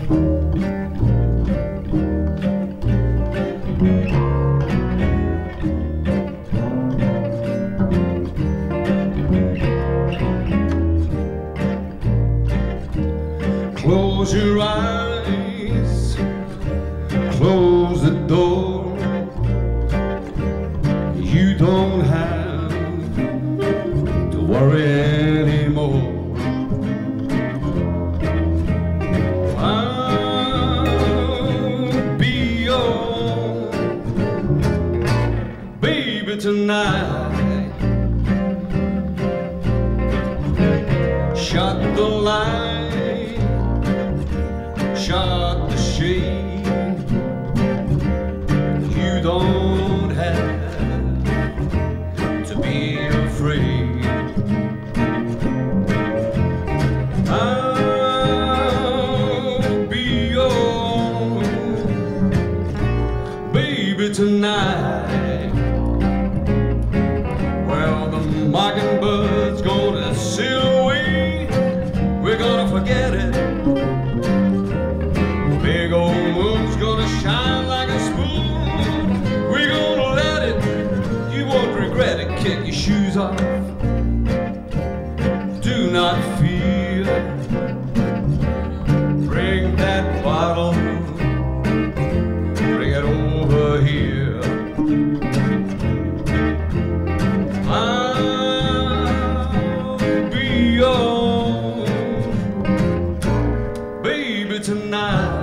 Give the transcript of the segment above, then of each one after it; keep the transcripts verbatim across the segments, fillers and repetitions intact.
Close your eyes, close the door. You don't have to worry anymore. I'll be your baby tonight. Shut the light, shut the shade. You don't have to be afraid. I'll be your baby tonight. Well, the mockingbird's gonna sail away. We're gonna forget it. Big old moon's gonna shine like a spoon. We're gonna let it. You won't regret it. Kick your shoes off. Do not fear. Bring that bottle. Bring it over here. I'll be your baby tonight.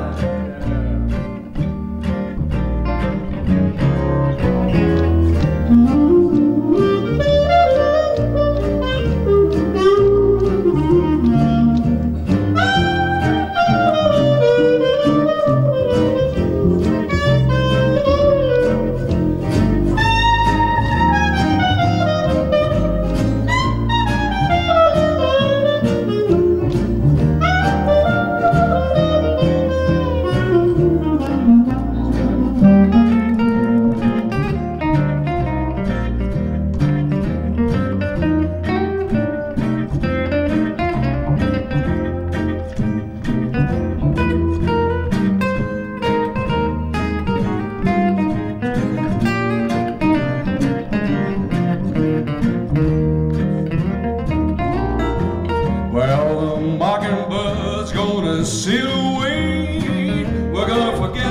Well, the mockingbird's gonna sail away. We're gonna forget